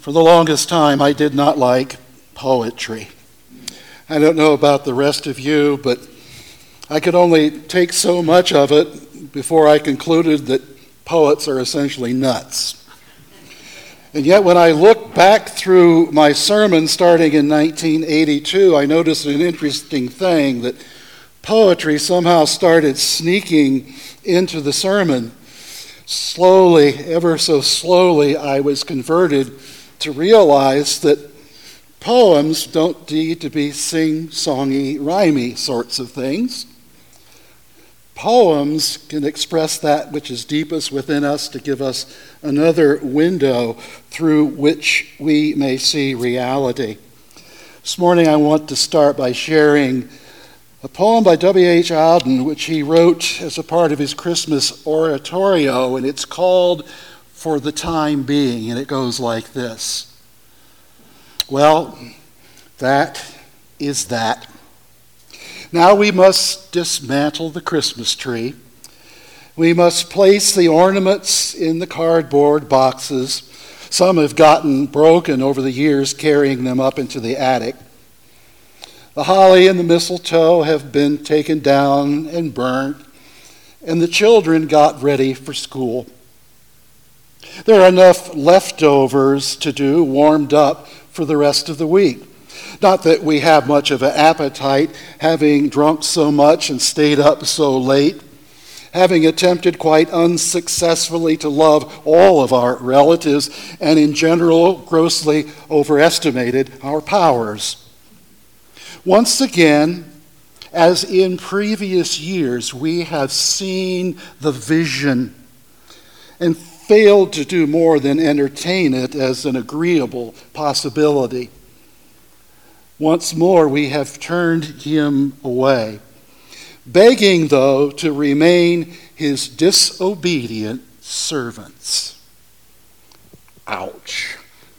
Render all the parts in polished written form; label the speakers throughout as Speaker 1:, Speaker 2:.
Speaker 1: For the longest time, I did not like poetry. I don't know about the rest of you, but I could only take so much of it before I concluded that poets are essentially nuts. And yet when I look back through my sermon starting in 1982, I noticed an interesting thing, that poetry somehow started sneaking into the sermon. Slowly, ever so slowly, I was converted to realize that poems don't need to be sing-songy, rhymey sorts of things. Poems can express that which is deepest within us to give us another window through which we may see reality. This morning I want to start by sharing a poem by W.H. Auden, which he wrote as a part of his Christmas oratorio, and it's called For the Time Being, and it goes like this. Well, that is that. Now we must dismantle the Christmas tree. We must place the ornaments in the cardboard boxes. Some have gotten broken over the years carrying them up into the attic. The holly and the mistletoe have been taken down and burnt, and the children got ready for school. There are enough leftovers to do, warmed up for the rest of the week. Not that we have much of an appetite, having drunk so much and stayed up so late, having attempted quite unsuccessfully to love all of our relatives, and in general grossly overestimated our powers. Once again, as in previous years, we have seen the vision and failed to do more than entertain it as an agreeable possibility. Once more, we have turned him away, begging, though, to remain his disobedient servants. Ouch.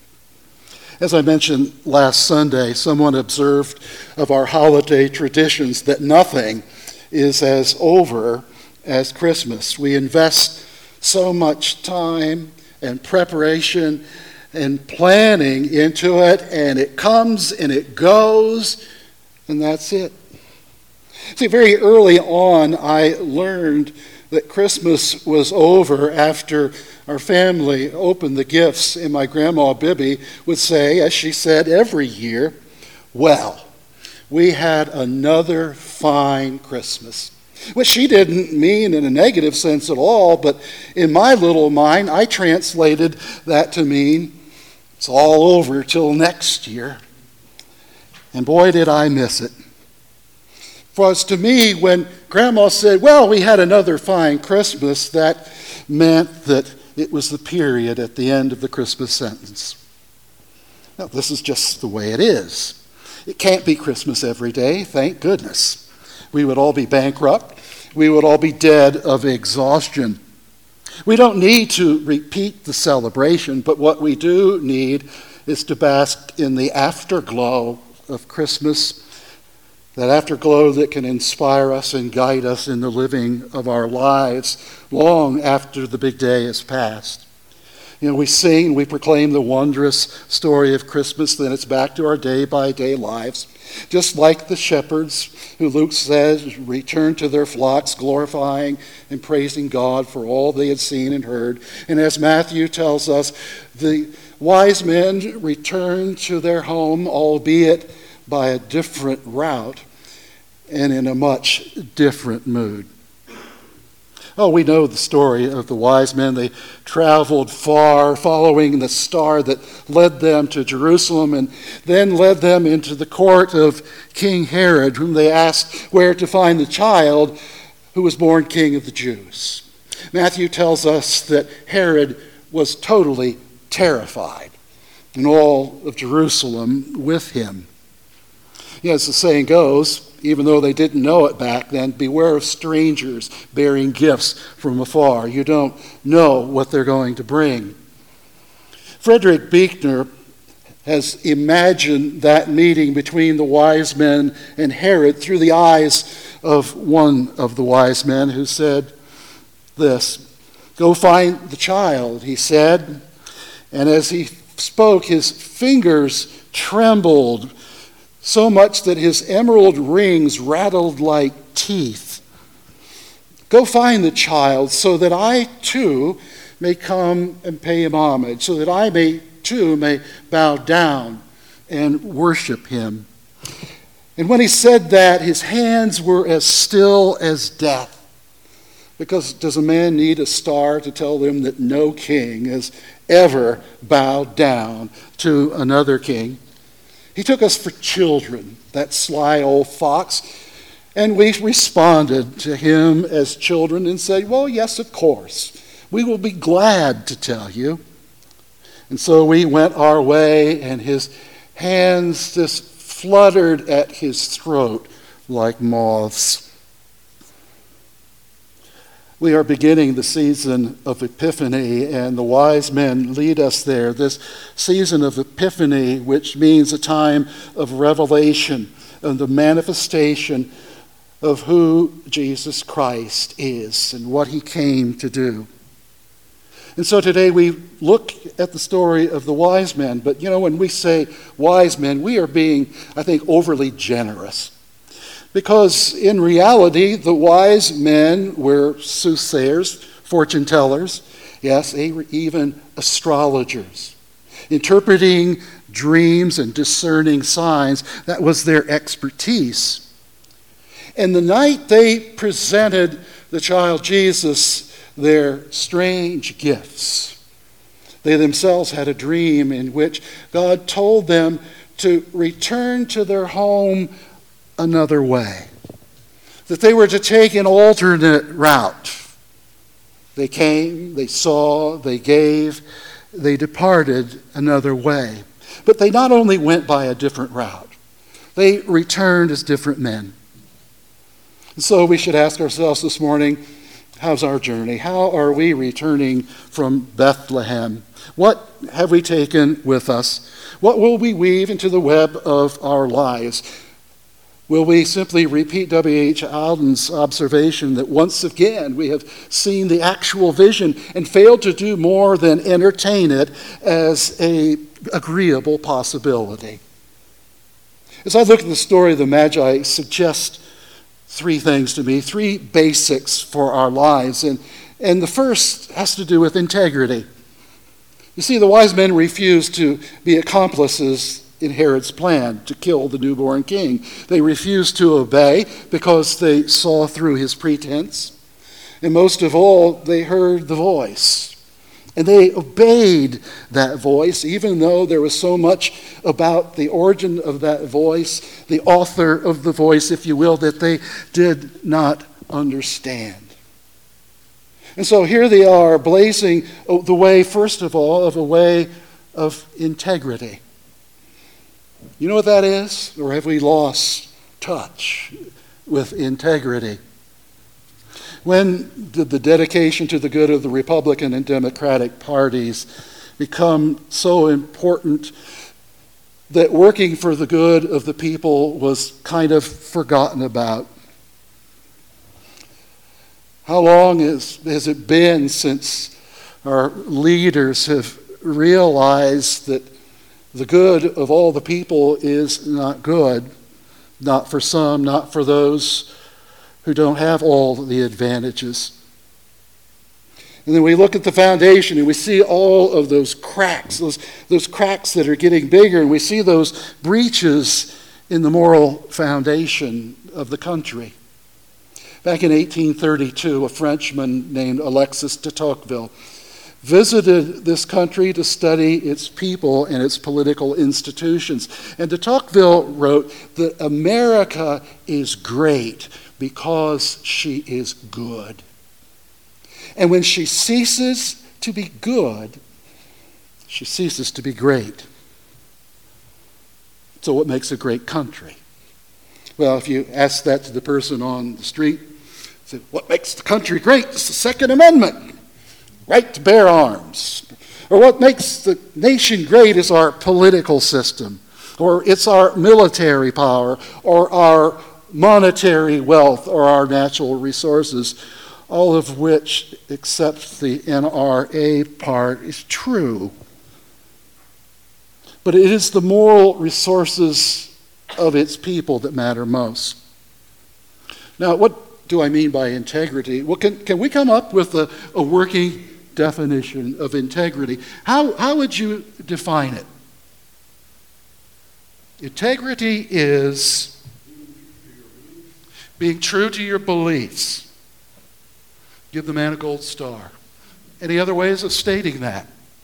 Speaker 1: As I mentioned last Sunday, someone observed of our holiday traditions that nothing is as over as Christmas. We invest so much time and preparation and planning into it, and it comes and it goes, and that's it. See, very early on, I learned that Christmas was over after our family opened the gifts, and my grandma Bibby would say, as she said every year, well, we had another fine Christmas. Which she didn't mean in a negative sense at all, but in my little mind, I translated that to mean it's all over till next year. And boy, did I miss it. For as to me, when Grandma said, well, we had another fine Christmas, that meant that it was the period at the end of the Christmas sentence. Now, this is just the way it is. It can't be Christmas every day, thank goodness. We would all be bankrupt. We would all be dead of exhaustion. We don't need to repeat the celebration, but what we do need is to bask in the afterglow of Christmas, that afterglow that can inspire us and guide us in the living of our lives long after the big day is past. You know, we sing, we proclaim the wondrous story of Christmas, then it's back to our day-by-day lives. Just like the shepherds who Luke says returned to their flocks, glorifying and praising God for all they had seen and heard. And as Matthew tells us, the wise men returned to their home, albeit by a different route and in a much different mood. Oh, we know the story of the wise men. They traveled far, following the star that led them to Jerusalem and then led them into the court of King Herod, whom they asked where to find the child who was born king of the Jews. Matthew tells us that Herod was totally terrified, and all of Jerusalem with him. As the saying goes, even though they didn't know it back then, beware of strangers bearing gifts from afar. You don't know what they're going to bring. Frederick Buechner has imagined that meeting between the wise men and Herod through the eyes of one of the wise men who said this, "Go find the child," he said, and as he spoke, his fingers trembled so much that his emerald rings rattled like teeth. Go find the child so that I too may come and pay him homage, so that I may bow down and worship him. And when he said that, his hands were as still as death. Because does a man need a star to tell them that no king has ever bowed down to another king? He took us for children, that sly old fox, and we responded to him as children and said, well, yes, of course. We will be glad to tell you. And so we went our way, and his hands just fluttered at his throat like moths. We are beginning the season of Epiphany, and the wise men lead us there. This season of Epiphany, which means a time of revelation and the manifestation of who Jesus Christ is and what he came to do. And so today we look at the story of the wise men, but when we say wise men, we are being, I think, overly generous. Because in reality, the wise men were soothsayers, fortune tellers, yes, they were even astrologers. Interpreting dreams and discerning signs, that was their expertise. And the night they presented the child Jesus their strange gifts, they themselves had a dream in which God told them to return to their home another way, that they were to take an alternate route. They came, they saw, they gave, they departed another way. But they not only went by a different route, they returned as different men. And so we should ask ourselves this morning, how's our journey? How are we returning from Bethlehem? What have we taken with us? What will we weave into the web of our lives? Will we simply repeat W.H. Auden observation that once again we have seen the actual vision and failed to do more than entertain it as an agreeable possibility? As I look at the story of the Magi, it suggests three things to me, three basics for our lives. And the first has to do with integrity. You see, the wise men refused to be accomplices in Herod's plan to kill the newborn king. They refused to obey because they saw through his pretense. And most of all, they heard the voice. And they obeyed that voice, even though there was so much about the origin of that voice, the author of the voice, if you will, that they did not understand. And so here they are, blazing the way, first of all, of a way of integrity. You know what that is? Or have we lost touch with integrity? When did the dedication to the good of the Republican and Democratic parties become so important that working for the good of the people was kind of forgotten about? How long has it been since our leaders have realized that the good of all the people is not good, not for some, not for those who don't have all the advantages? And then we look at the foundation and we see all of those cracks, those cracks that are getting bigger, and we see those breaches in the moral foundation of the country. Back in 1832, a Frenchman named Alexis de Tocqueville visited this country to study its people and its political institutions. And de Tocqueville wrote that America is great because she is good. And when she ceases to be good, she ceases to be great. So what makes a great country? Well, if you ask that to the person on the street, say, what makes the country great? It's the Second Amendment, right to bear arms. Or what makes the nation great is our political system, or it's our military power, or our monetary wealth, or our natural resources, all of which, except the NRA part, is true. but it is the moral resources of its people that matter most. Now, what do I mean by integrity? Well, can we come up with a working definition of integrity? How would you define it? Integrity is being true to your beliefs. Give the man a gold star. Any other ways of stating that?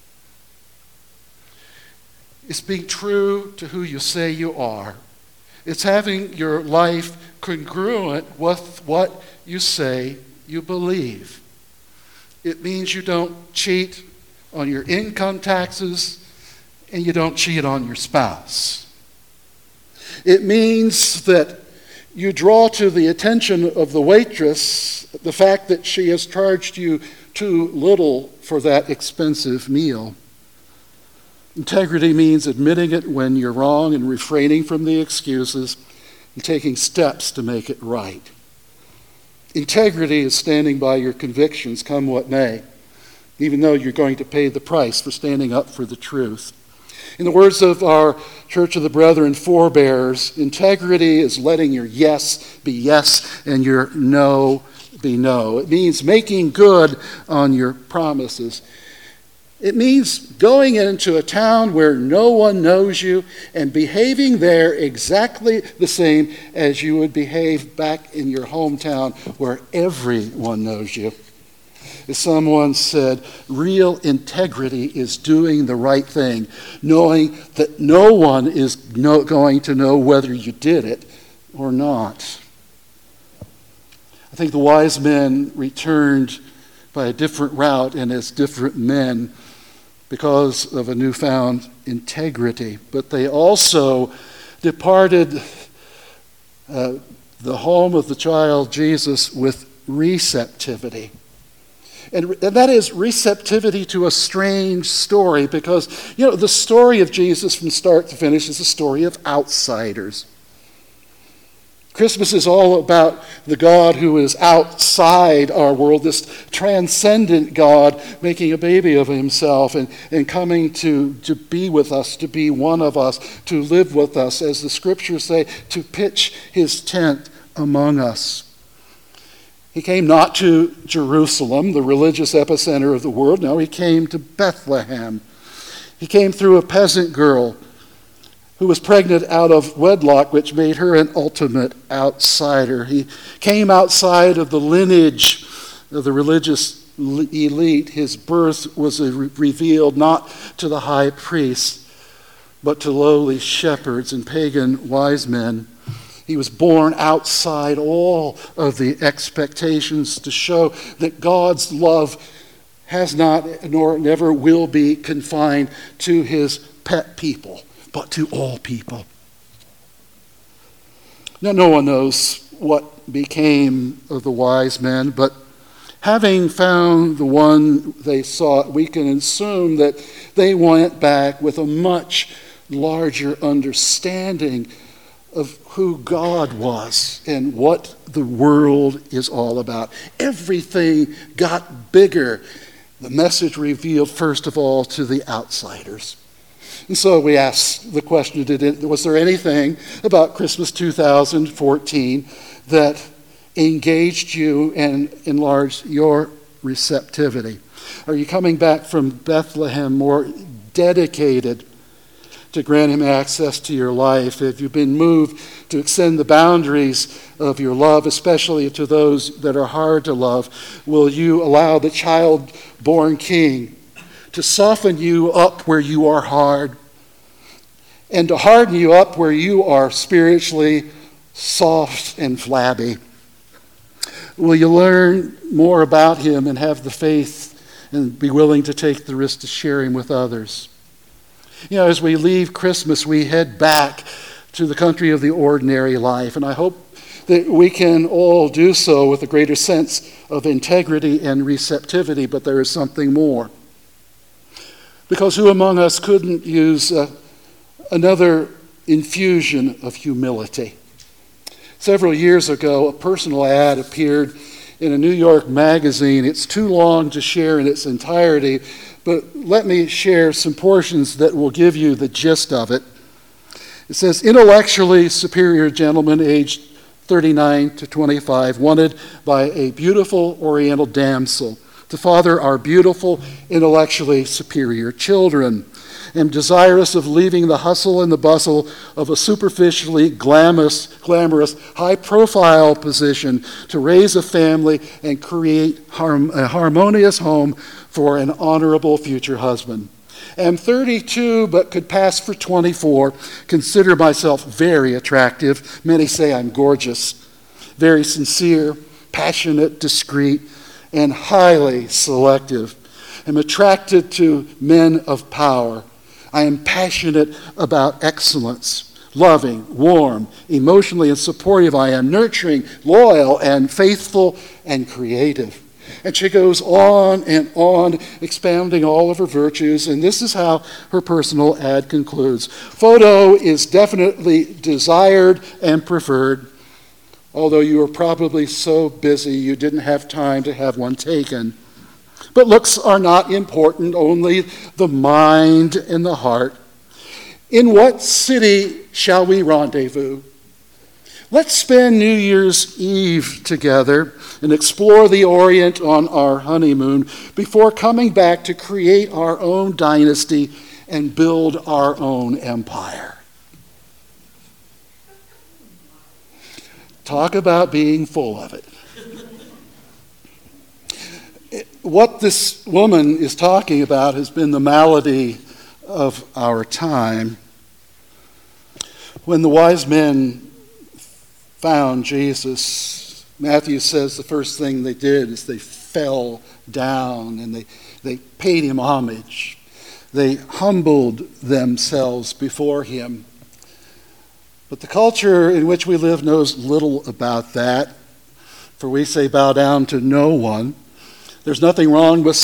Speaker 1: It's being true to who you say you are. It's having your life congruent with what you say you believe. It means you don't cheat on your income taxes and you don't cheat on your spouse. It means that you draw to the attention of the waitress the fact that she has charged you too little for that expensive meal. Integrity means admitting it when you're wrong and refraining from the excuses and taking steps to make it right. Integrity is standing by your convictions, come what may, even though you're going to pay the price for standing up for the truth. In the words of our Church of the Brethren forebears, integrity is letting your yes be yes and your no be no. It means making good on your promises. It means going into a town where no one knows you and behaving there exactly the same as you would behave back in your hometown where everyone knows you. As someone said, real integrity is doing the right thing, knowing that no one is going to know whether you did it or not. I think the wise men returned by a different route and as different men because of a newfound integrity. But they also departed the home of the child Jesus with receptivity. And that is receptivity to a strange story because, the story of Jesus from start to finish is a story of outsiders. Christmas is all about the God who is outside our world, this transcendent God making a baby of himself and coming to be with us, to be one of us, to live with us, as the scriptures say, to pitch his tent among us. He came not to Jerusalem, the religious epicenter of the world. No, he came to Bethlehem. He came through a peasant girl who was pregnant out of wedlock, which made her an ultimate outsider. He came outside of the lineage of the religious elite. His birth was revealed not to the high priests, but to lowly shepherds and pagan wise men. He was born outside all of the expectations to show that God's love has not nor never will be confined to his pet people, but to all people. Now, no one knows what became of the wise men, but having found the one they sought, we can assume that they went back with a much larger understanding of who God was and what the world is all about. Everything got bigger. The message revealed, first of all, to the outsiders. And so we ask the question, was there anything about Christmas 2014 that engaged you and enlarged your receptivity? Are you coming back from Bethlehem more dedicated to grant him access to your life? Have you been moved to extend the boundaries of your love, especially to those that are hard to love? Will you allow the child-born King to soften you up where you are hard and to harden you up where you are spiritually soft and flabby? Will you learn more about him and have the faith and be willing to take the risk to share him with others? As we leave Christmas, we head back to the country of the ordinary life. And I hope that we can all do so with a greater sense of integrity and receptivity, but there is something more. Because who among us couldn't use another infusion of humility? Several years ago, a personal ad appeared in a New York magazine. It's too long to share in its entirety, but let me share some portions that will give you the gist of it. It says, intellectually superior gentleman aged 39 to 25, wanted by a beautiful oriental damsel to father our beautiful, intellectually superior children. Am desirous of leaving the hustle and the bustle of a superficially glamorous, high-profile position to raise a family and create a harmonious home for an honorable future husband. Am 32, but could pass for 24. Consider myself very attractive. Many say I'm gorgeous. Very sincere, passionate, discreet, and highly selective. Am attracted to men of power. I am passionate about excellence, loving, warm, emotionally and supportive. I am nurturing, loyal, and faithful and creative. And she goes on, expounding all of her virtues, and this is how her personal ad concludes. Photo is definitely desired and preferred, although you are probably so busy you didn't have time to have one taken. But looks are not important, only the mind and the heart. In what city shall we rendezvous? Let's spend New Year's Eve together and explore the Orient on our honeymoon before coming back to create our own dynasty and build our own empire. Talk about being full of it. What this woman is talking about has been the malady of our time. When the wise men found Jesus, Matthew says the first thing they did is they fell down and they paid him homage. They humbled themselves before him. But the culture in which we live knows little about that, for we say bow down to no one. There's nothing wrong with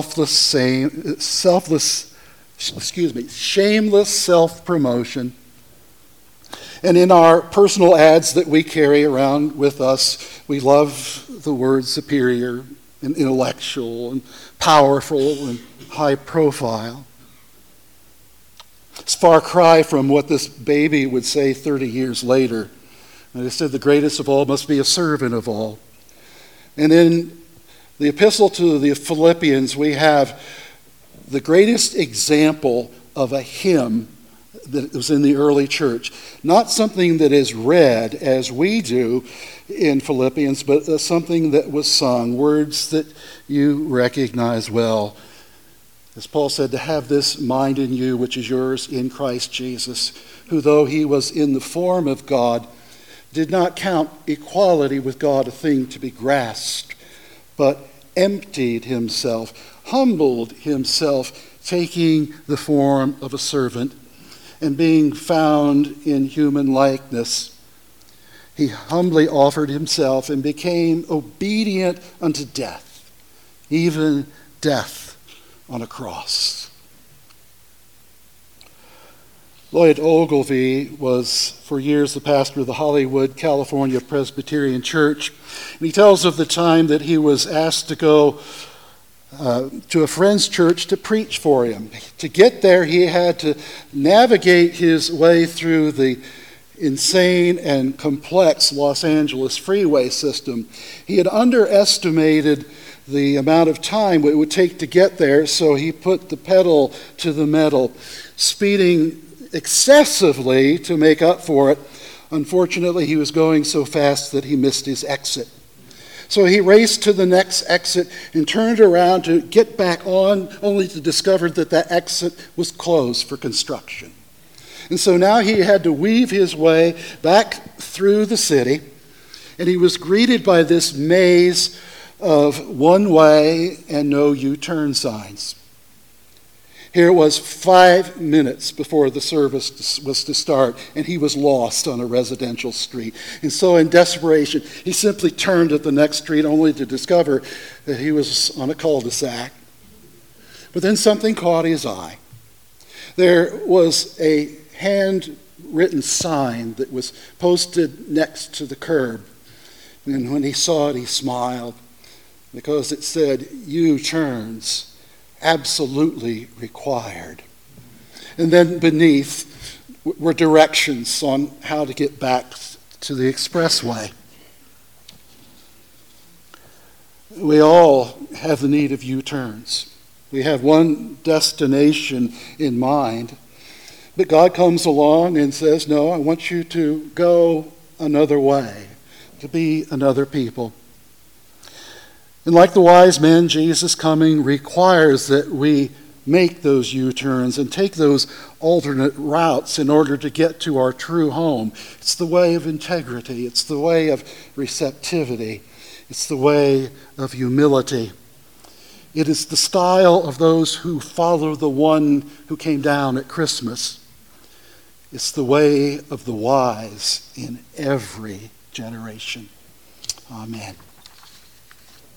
Speaker 1: shameless self-promotion. And in our personal ads that we carry around with us, we love the word superior and intellectual and powerful and high profile. It's a far cry from what this baby would say 30 years later. And it said the greatest of all must be a servant of all. And in the epistle to the Philippians, we have the greatest example of a hymn that was in the early church. Not something that is read as we do in Philippians, but something that was sung, words that you recognize well. As Paul said, to have this mind in you, which is yours in Christ Jesus, who though he was in the form of God, did not count equality with God a thing to be grasped, but emptied himself, humbled himself, taking the form of a servant, and being found in human likeness, he humbly offered himself and became obedient unto death, even death on a cross. Lloyd Ogilvie was for years the pastor of the Hollywood, California Presbyterian Church. And he tells of the time that he was asked to go to a friend's church to preach for him. To get there, he had to navigate his way through the insane and complex Los Angeles freeway system. He had underestimated the amount of time it would take to get there, so he put the pedal to the metal, speeding excessively to make up for it. Unfortunately, he was going so fast that he missed his exit. So he raced to the next exit and turned around to get back on, only to discover that that exit was closed for construction. And so now he had to weave his way back through the city, and he was greeted by this maze of one way and no U-turn signs. Here it was 5 minutes before the service was to start, and he was lost on a residential street. And so in desperation, he simply turned at the next street only to discover that he was on a cul-de-sac. But then something caught his eye. There was a handwritten sign that was posted next to the curb. And when he saw it, he smiled, because it said, U-turns absolutely required. And then beneath were directions on how to get back to the expressway. We all have the need of U-turns. We have one destination in mind, but God comes along and says, no, I want you to go another way, to be another people. And like the wise men, Jesus coming requires that we make those U-turns and take those alternate routes in order to get to our true home. It's the way of integrity. It's the way of receptivity. It's the way of humility. It is the style of those who follow the one who came down at Christmas. It's the way of the wise in every generation. Amen.